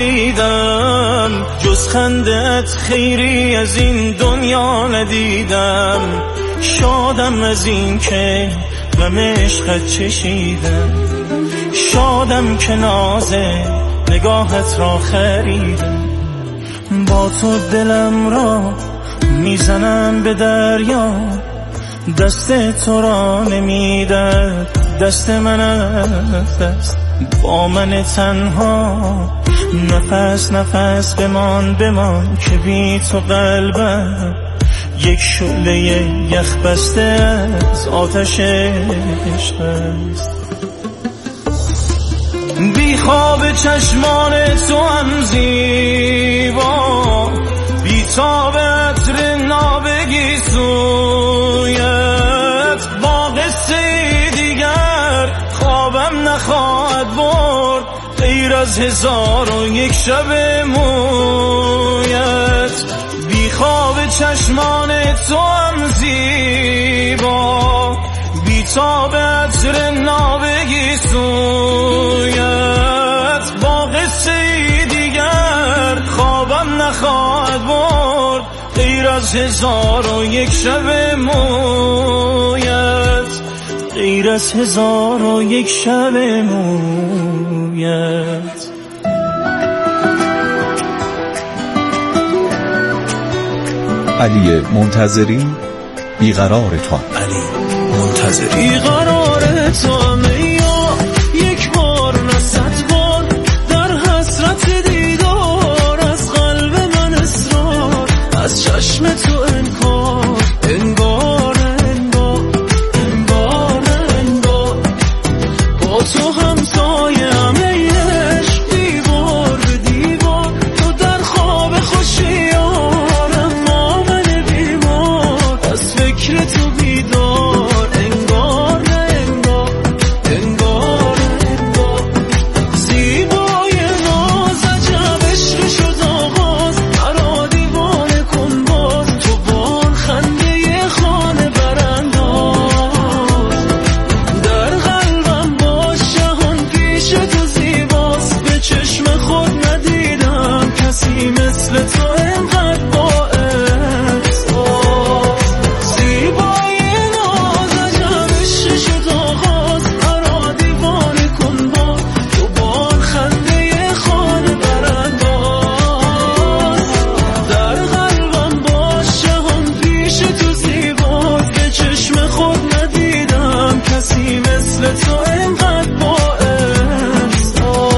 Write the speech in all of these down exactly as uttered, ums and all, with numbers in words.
دیدم، جز خندت خیری از این دنیا ندیدم. شادم از این که غم عشقت چشیدم، شادم که ناز نگاهت را خریدم. با تو دلم را میزنم به دریا، دست تو را نمیدد دست من است. با من تنها نفس نفس بمان بمان، که بی تو قلبم یک شعله یخ بسته از آتش عشق است. بی خواب چشمان تو هم زیبا، بی تاب عطر نابگی سویت. با قصه دیگر خوابم نخواهد برد، غیر از هزار و یک شب مویت. بی خواب چشمان تو هم زیبا، بی تاب عطر نابگی سویت. با قصه دیگر خوابم نخواهد برد، غیر از هزار و یک شب مویت، غیر از هزار و یک شب مویت. علی منتظری بیقرار تو. علی منتظری بیقرار تو یا یک بار نه صد بار، در حسرت دیدار از قلب من اصرار، از چشم تو انکار، انگار انگار انگار انگار. با تو همسایه همه عشق، دیوار به دیوار. تو در خواب خوشیارم، ما من بیمار از فکر تو بیدار، انگار انگار انگار انگار. زیبای ناز عجب عشق شد آغاز، مرا دیوانه کن باز. تو بار خنده خانه برانداز، در قلبم باش جهان پیش تو زیباست. به چشم خود ندیدم کسی مثل تو انقدر با احساس. زیبای ناز عجب عشق شد آغاز، مرا دیوانه کن باز. تو بار خنده خانه برانداز، در قلبم باش جهان پیش تو زیباست. به چشم خود ندیدم کسی مثل تو انقدر با احساس.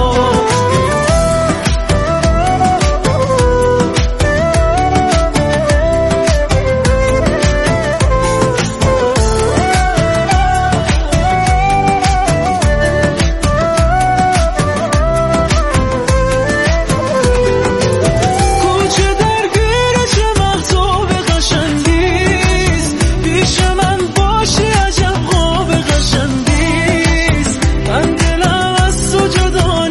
کوچه درگیر چه مهتاب قشنگیست، پیش من باشی عجب خواب قشنگیست. من دلم از تو جدا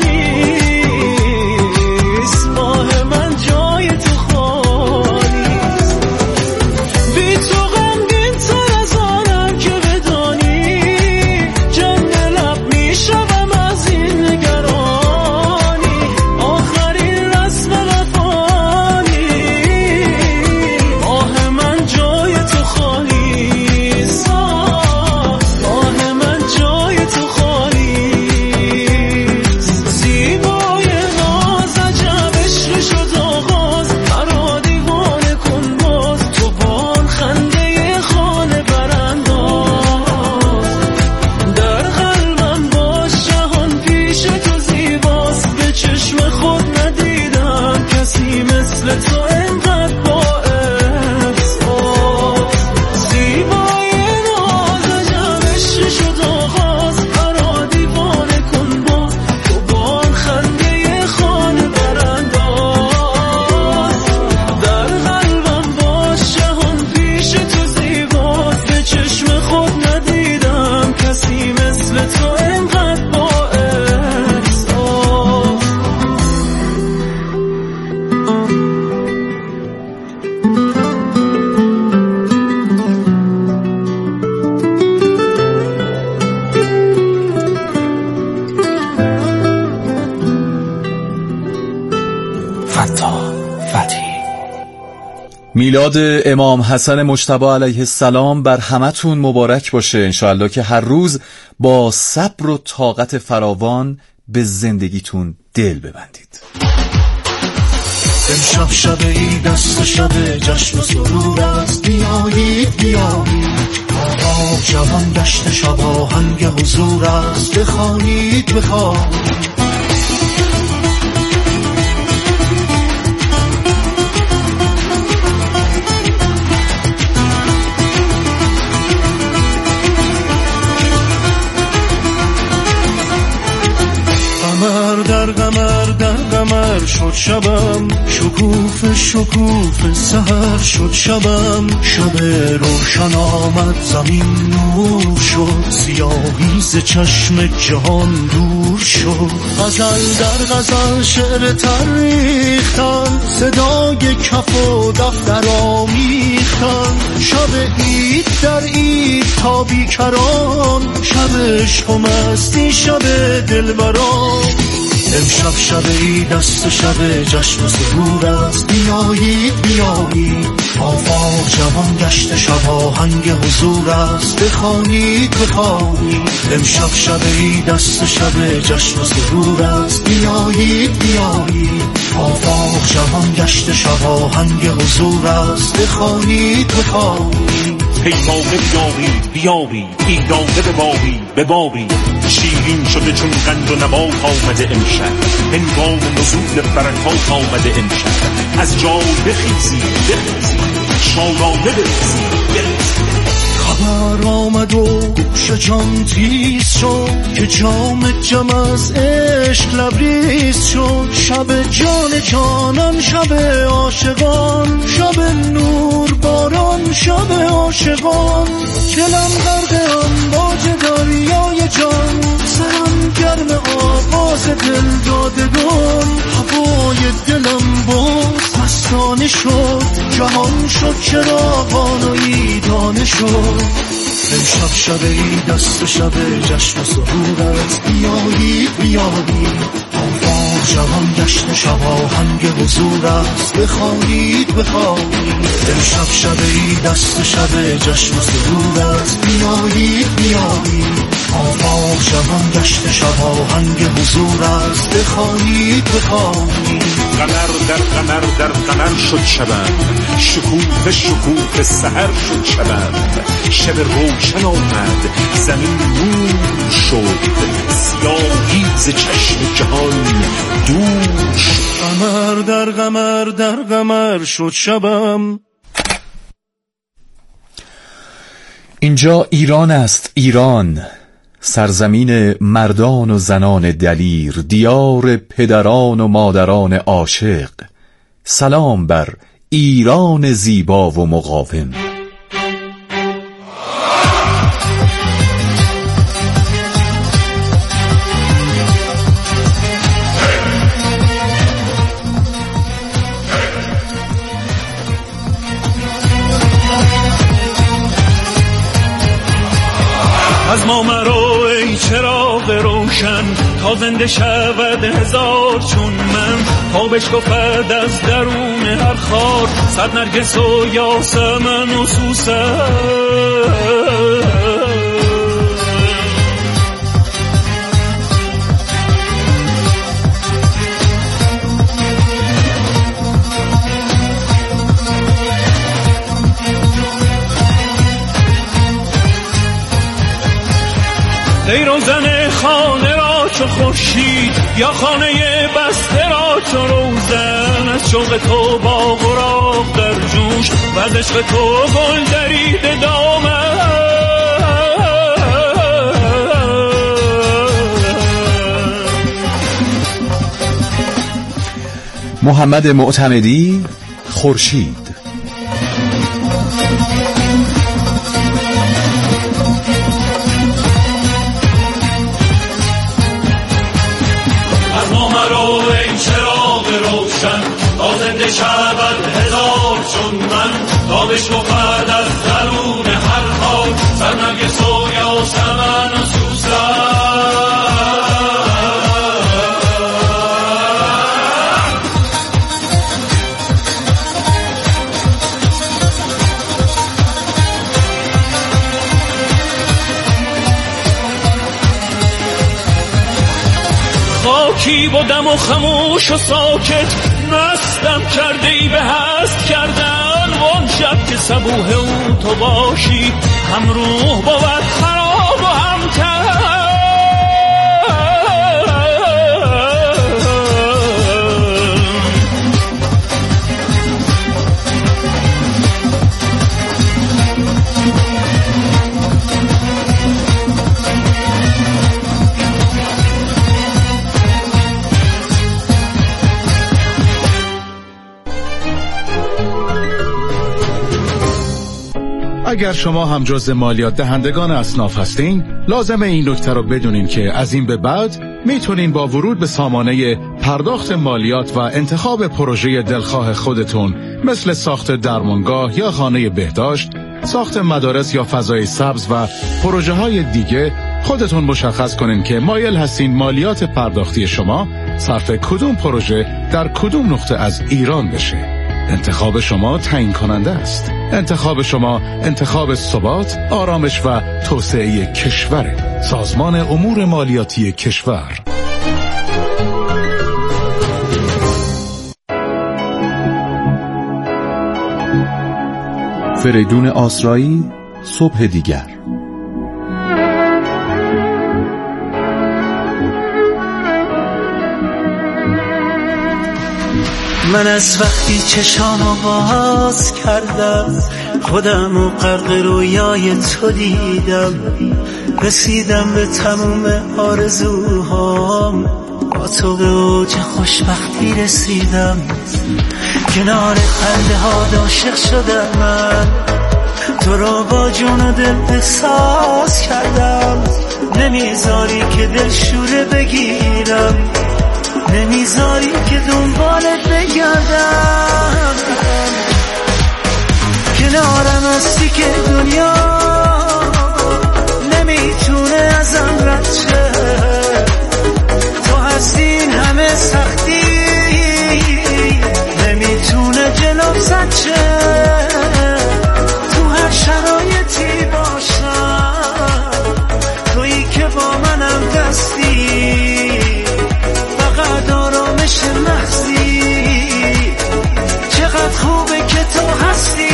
نیست، ماه من جای تو خالیست. بی تو غمگین تر از آنم که بدانی، جنگ لب میشوم از این نگرانی. آخرین رسم وفانی، ماه من جای تو خالیست. ماه من جای تو خالیست. زیبای ناز عجب عشق شد آغاز، مرا دیوانه کن باز. تو بار خنده خانه برانداز، در قلبم باش جهان پیش تو زیباست. به چشم خود ندیدم کسی مثل تو انقدر با احساس. زیبای ناز عجب عشق شد آغاز، مرا دیوانه کن باز. تو بار خنده خانه برانداز، در قلبم باش جهان پیش تو زیباست. به چشم خود ندیدم کسی مثل تو انقدر با احساس. فتاح فتحی. میلاد امام حسن مجتبی علیه السلام بر همتون مبارک باشه. انشاءالله که هر روز با صبر و طاقت فراوان به زندگیتون دل ببندید. امشب شب عید است، شب جشن و سرور است، بیایید بیایید آقا جوان گشت، شب آهنگ حضور است، بخوانید بخوانید. قمر در قمر در قمر شد شبم، شکوفه شکوفه سحر شد شبم، شب روشن آمد زمین نور شد، سیاهی ز چشم جهان دور شد. غزل در غزل شعر تریختن، صدای کف و دف در آمیختن، شب عید در عید تا بیکران، شب عشق و مستی شب دلبران. امشب شب عید است، شب جشن و سرور است، بیایید بیایید آفاق جوان گشت، شب آهنگ حضور است، بخوانید بخوانید. امشب شب عید است، شب جشن و سرور است، بیایید بیایید آفاق جوان گشت، شب آهنگ حضور است، بخوانید بخوانید. پیمانه بیابید بیابید ایدانه ببابید ببابید، شیرین شده چون قند و نبات آمده امشب، هنگام نزول برکات آمده امشب، از جای بخیزید بخیزید شادانه بریزید بریزید. خبر آمد و گوش جان تیز شد، که جام جم از عشق لبریز شد، شب جان جانان شب عاشقان، شب نور باران شب عاشقان. دلم غرق امواج دریای جان، سرم گرم آواز دل دادگان، هوای دلم باز مستانه شد، جهان شد چراغان و عیدانه شد. امشب شب عید است، شب جشن و سرور است، بیایید بیایید آفاق جوان گشت، شب آهنگ حضور است، بخوانید بخوانید. امشب شب عید است، شب جشن و سرور است، بیایید بیایید آفاق جوان گشت، شب آهنگ حضور است، بخوانید بخوانید. قمر در قمر در قمر شد شبم، شکوفه شکوفه سحر شد شبم، شب روشن آمد زمین نور شد، سیاهی ز چشم جهان دور شد. قمر در قمر در قمر شد شبم. اینجا ایران است، ایران، سرزمین مردان و زنان دلیر، دیار پدران و مادران عاشق. سلام بر ایران زیبا و مقاوم. از ما مرو ای چراغ روشن، تا زنده شود هزار چون من، تا بشکفد از درون هر خار، صد نرگس و یاسمن و سوسن. ای روزن خانه را چو خورشید، یا خانه بسته را چو روزن، از شوق تو باغ و راغ در جوش، و از عشق تو گل درید دامن. محمد معتمدی، خورشید. شود هزار چون من، تا بشکفد از درون هر خاک، سرنرگس و یاسمن و سوسن. شکیب و دم و خموش و ساکت مستم کرده ای به هست کردن وان شب که صبوح او تو باشی هم روح بود خراب و هم تر. اگر شما هم جزء مالیات دهندگان اصناف هستین، لازمه این نکته رو بدونین که از این به بعد میتونین با ورود به سامانه پرداخت مالیات و انتخاب پروژه دلخواه خودتون مثل ساخت درمانگاه یا خانه بهداشت، ساخت مدارس یا فضای سبز و پروژه های دیگه خودتون مشخص کنین که مایل هستین مالیات پرداختی شما صرف کدوم پروژه در کدوم نقطه از ایران بشه. انتخاب شما تعیین کننده است. انتخاب شما انتخاب ثبات، آرامش و توسعه کشور. سازمان امور مالیاتی کشور. فریدون آسرایی، صبح دیگر. من از وقتی چشامو باز کردم خودم و غرق رویای تو دیدم، رسیدم به تموم آرزوهام، با تو به اوج خوشبختی رسیدم، کنار خنده ها عاشق شدم من، تو رو با جون و دل احساس کردم، نمیذاری که دل شوره بگیرم، نمیذاری که دنبالت بگردم، کنارم هستی که دنیا نمیتونه ازم رد شه، تو هستی این همه سختی نمیتونه جلوم زد شه، تو هر شرایطی باشم تویی که با منم دستی، فقط آرامش محضی، چقدر خوبه که تو هستی.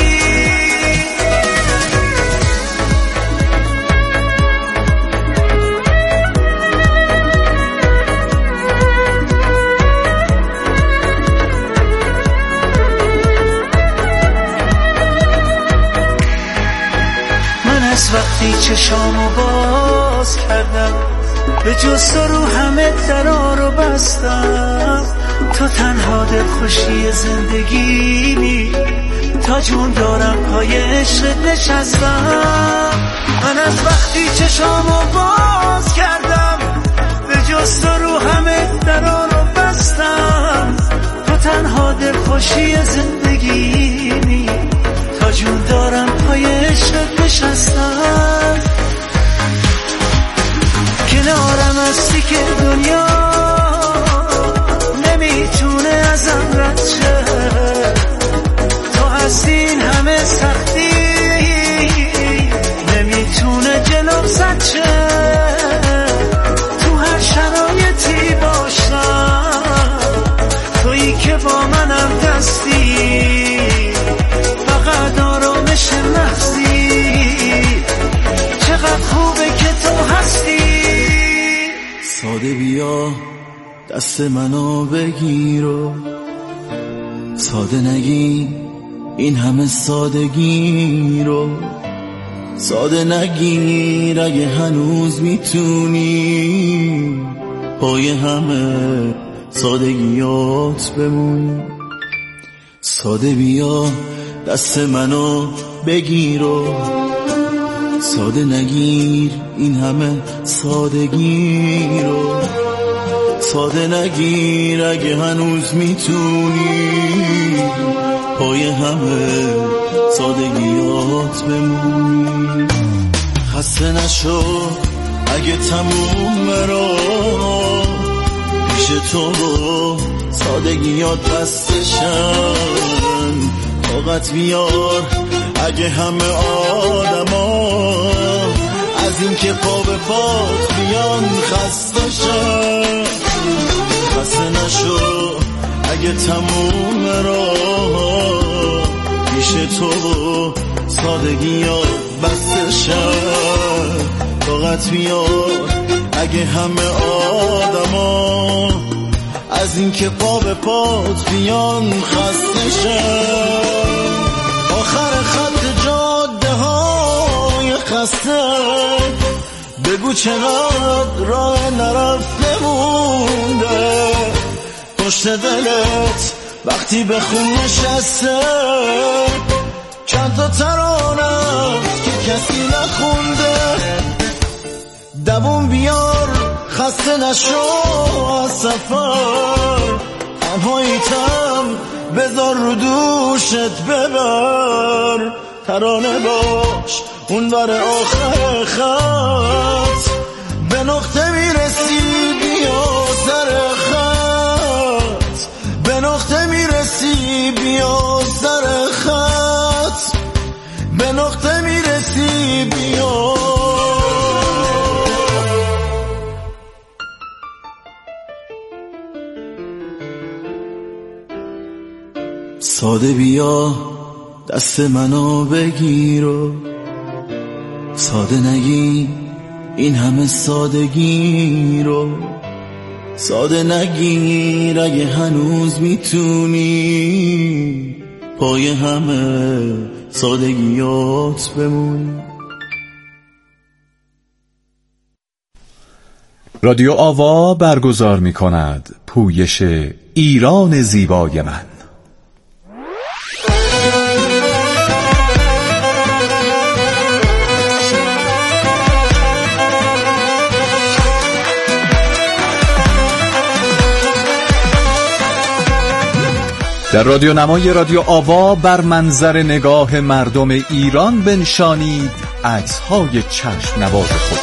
من از وقتی چشامو باز کردم به جز تو رو همه درا رو بستم، تو تنها دل خوشی زندگیمی، تا جون دارم پای عشقت نشستم، من از وقتی چشامو باز کردم به جز تو رو همه درا رو بستم، تو تنها دل خوشی زندگیمی، تا جون دارم پای عشقت نشستم، کنارم هستی که دنیا نمیتونه ازم رد شه، تو هستی این همه سختی نمیتونه جلوم زد شه، تو هر شرایطی باشم تویی که با منم دستی، فقط آرامش محضی، چقدر خوبه که تو هستی. ساده بیا دست منو بگیر و ساده نگی این همه سادگی رو، ساده نگیر اگه هنوز میتونی پای همه سادگیات بمون، ساده بیا دست منو بگیر و ساده نگیر این همه سادگی رو، ساده نگیر اگه هنوز میتونی پای همه سادگیات بمونی، خسته نشو اگه تموم را پیش تو سادگیات بستشن، طاقت بیار اگه همه آدما از این که پا به پات بیان خسته شن، خسته نشو اگه تموم راه پیش تو سادگی ها بسته شد. طاقت بیار اگه همه آدما از این که پا به پات بیان خسته شد. آخر خط جاده های خسته بگو چقدر راه نرفته مونده پشت دلت وقتی به خون نشسته چند تا ترانه که کسی نخونده. دوون بیار خسته نشو از سفر تنهاییتم بذار رو دوشت ببر. ترانه باش اون بر آخر خط به نقطه میرسی بیا سر خط به نقطه میرسی بیا سر خط به نقطه میرسی بیا. ساده بیا دست منو بگیر و ساده نگی این همه سادگی رو. ساده نگیر اگه هنوز میتونی پای همه سادگیات بمونی. رادیو آوا برگزار می کند پویش ایران زیبای من. در رادیو نمای رادیو آوا بر منظر نگاه مردم ایران بنشانید عکس‌های چشم نواز خود.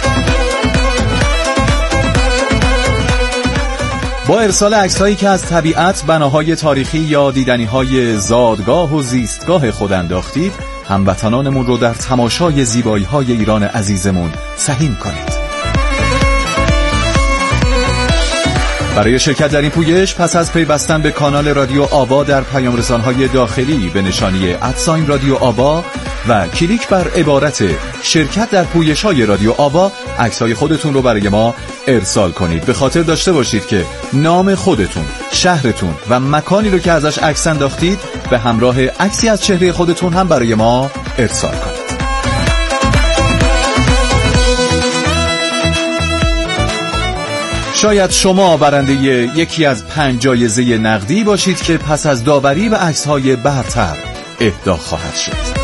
با ارسال عکس‌هایی که از طبیعت، بناهای تاریخی یا دیدنی‌های زادگاه و زیستگاه خود انداختید، هموطنانمون رو در تماشای زیبایی‌های ایران عزیزمون سهیم کنید. برای شرکت در این پویش پس از پیوستن به کانال رادیو آوا در پیام رسان‌های داخلی به نشانی ادساین رادیو آوا و کلیک بر عبارت شرکت در پویش‌های رادیو آوا عکس‌های خودتون رو برای ما ارسال کنید. به خاطر داشته باشید که نام خودتون، شهرتون و مکانی رو که ازش عکس انداختید به همراه عکسی از چهره خودتون هم برای ما ارسال کنید. شاید شما برنده یکی از پنج جایزه نقدی باشید که پس از داوری و عکس‌های برتر اهدا خواهد شد.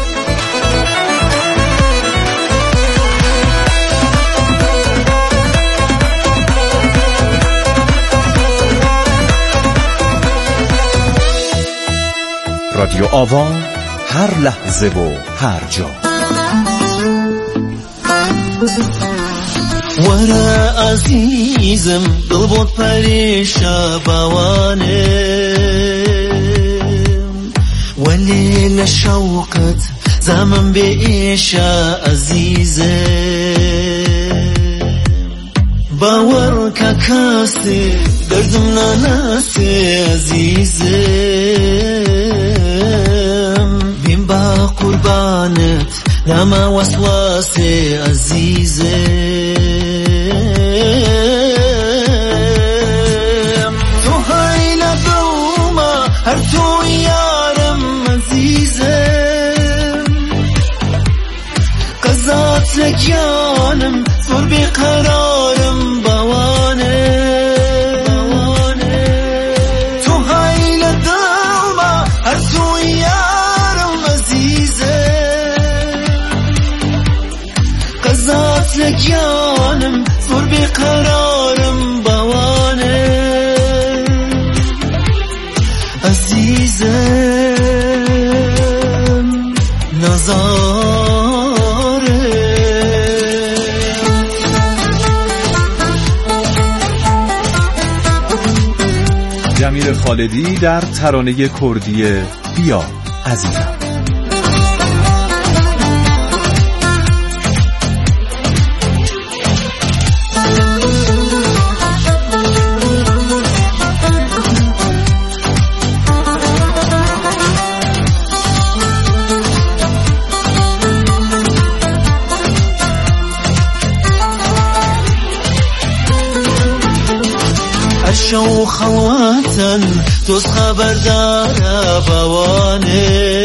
رادیو آوا، هر لحظه و هر جا. ورا عزیزم دل بود پریشا بوانم ولی لشوقت زمن بیشا عزیزم باور که کسی دردم نناسی عزیزم بیم با قربانت نما وسواسی عزیزم تو هایل دوما هر تو یارم عزیزم قضات لجانم زور بیقرارم بوانم تو هایل دوما هر تو یارم عزیزم قضات لجانم زور بیقرارم بوانم عزیزم نزاره. جمیل خالدی در ترانه کردی بیا عزیزم. من دوست خبر داره بوانه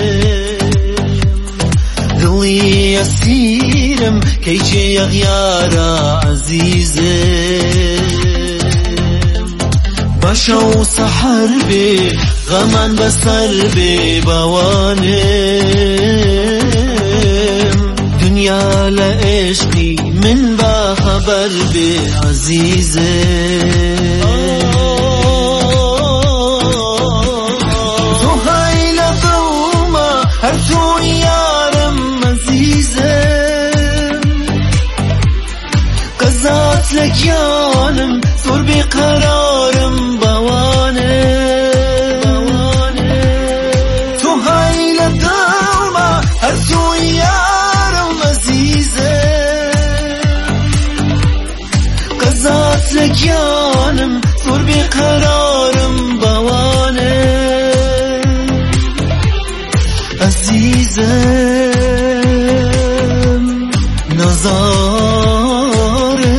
دلی اسیرم که چه یغیاره عزیزم باشا و سحر بی غمان بسر بی بوانم دنیا لعشقی من با خبر بی عزیزم تو هایل دوما هر تو یارم عزیزم قضات لك یانم زور بی قرارم لكيانم زور بقرارم بوانه عزيزم نظاره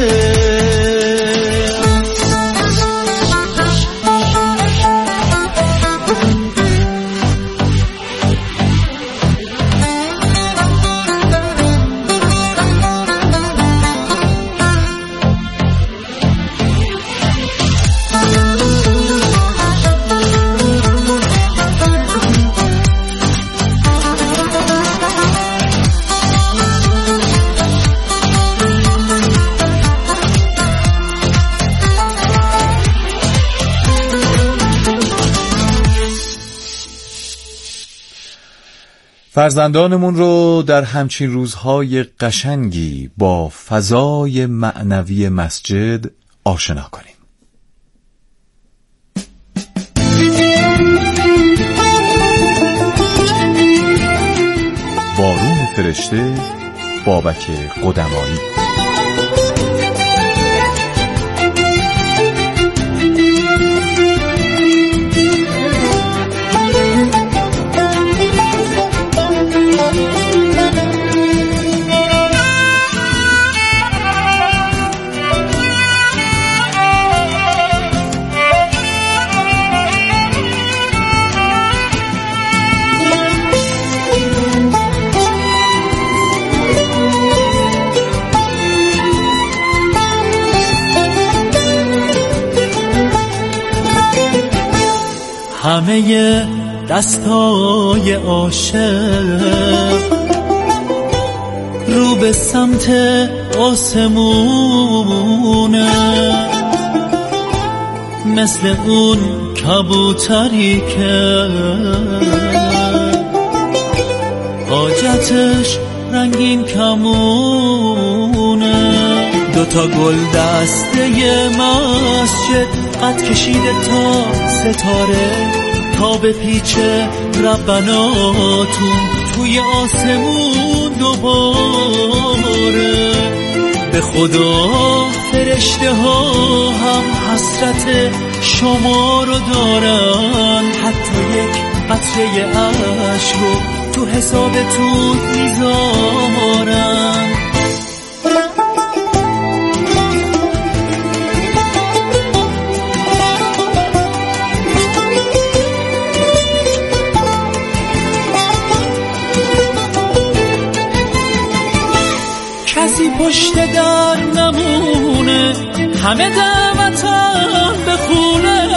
فرزندانمون رو در همچین روزهای قشنگی با فضای معنوی مسجد آشنا کنیم. بارون فرشته بابک قدمایی. همه دستای عاشق رو به سمت آسمونه مثل اون کبوتری که حاجتش رنگین کمونه دوتا گل دسته مسجد قد کشیده تا ستاره تا به پیچ ربناتون توی آسمون دوباره به خدا فرشته ها هم حسرت شما رو دارن حتی یک قطره اشک رو تو حسابتون میذارن کسی پشت در نمونه همه دعوتم بخونه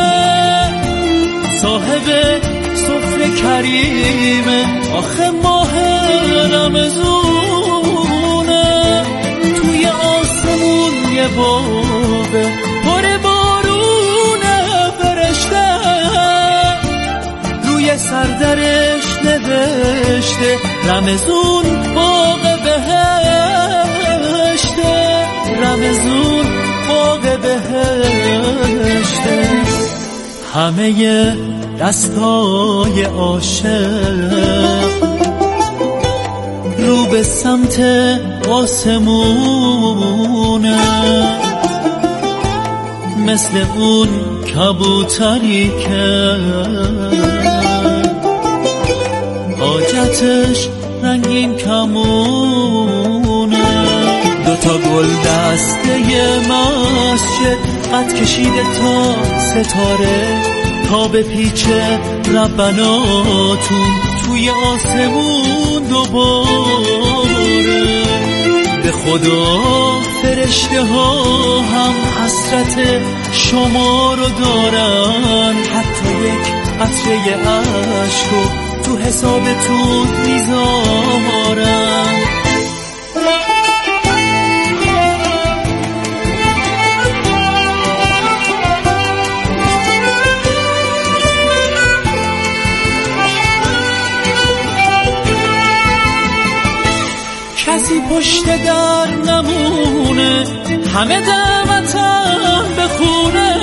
صاحب سفره کریمه آخه ماه رمضونه توی آسمون یه بابه پر بارونه فرشته روی سردرش نوشته رمضون باغ بهشته رمضون باغ بهشته همه دستای عاشق رو به سمت آسمونه مثل اون کبوتری که حاجتش رنگین کمونه دوتا تا گل دسته مسجد قد کشیده تا ستاره، تا به پیچ ربناتون توی آسمون دوباره. به خدا فرشته ها هم حسرت شما رو دارن، حتی یک قطره عشق رو تو حسابتون میذارن. کسی پشت در نمونه، همه دعوتن به خونه.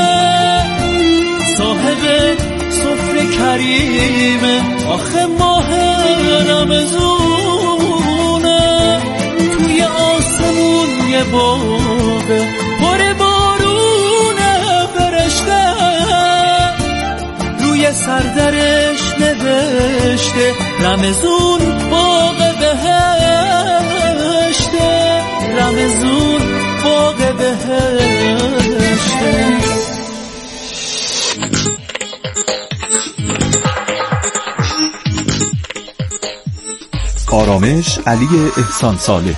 صاحب سفره کریمه، آخه ماه رمضونه. توی آسمون یه باغه پر بارونه فرشته، روی سردرش نوشته رمضون باغ بهشته، رمضون باغ بهشته. آرامش علی احسان صالح.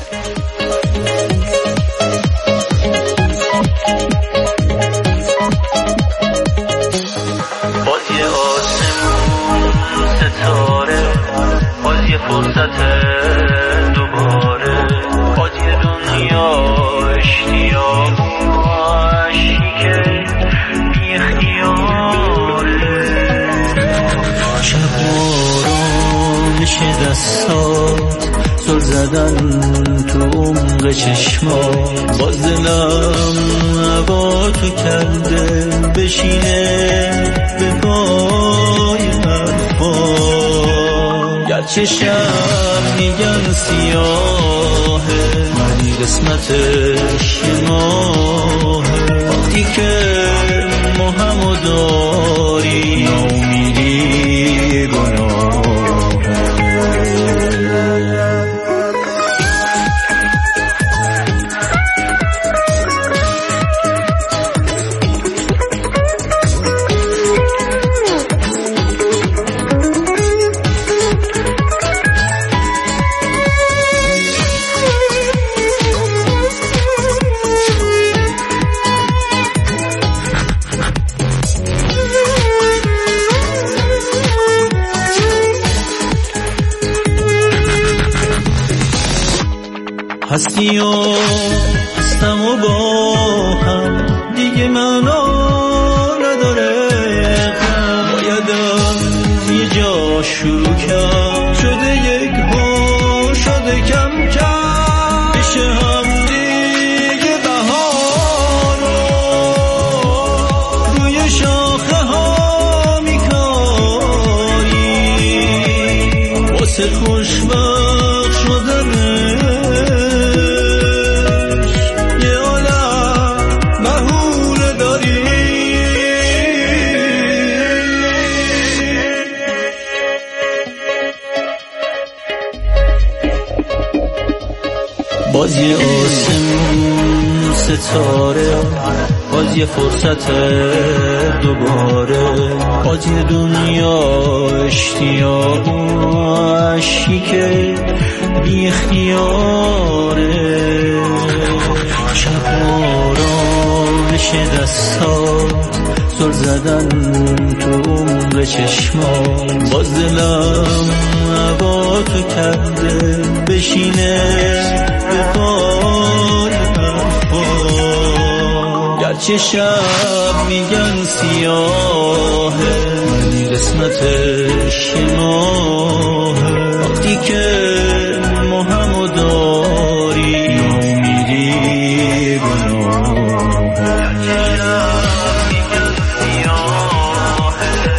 باز یه آسمون ستاره، باز یه فرصت دوباره، باز یه دنیا اشتیاق و عشقی که بی اختیاره. شب آرامش دستات، زل زدن تو عمق چشمات، باز دلم هوا تو کرده بشینه به پای حرفات. گرچه شب میگن سیاهه، ولی قسمتش یه ماهه. وقتی که ما همو داری، ناامیدی گناهه. هستی و هستم و با هم دیگه معنا نداره. باید از یه جا شروع کرد، شده یک ها شده کم کم، بشه هم دیگه بهارو روی شاخه ها میکاری. واسه خوشبخت شدنه باز یه آسمون ستاره، باز یه فرصت دوباره، باز یه دنیا اشتیاق و عشقی که بی اختیاره. شب آرامش دستات، زل زدن تو عمق چشمات، باز دلم هوا تو کرده بشینه به پای حرفات. گرچه شب میگن سیاهه، ولی قسمتش یه ماهه.